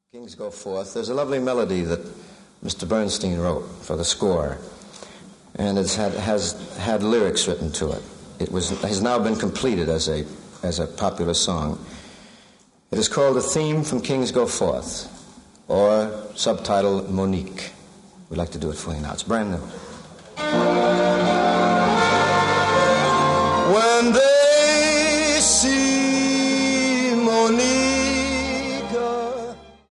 Kings Go Forth. There's a lovely melody that Mr. Bernstein wrote for the score, and it has had lyrics written to it. It has now been completed as a popular song. It is called "A Theme from Kings Go Forth," or subtitle "Monique." We'd like to do it for you now. It's brand new. When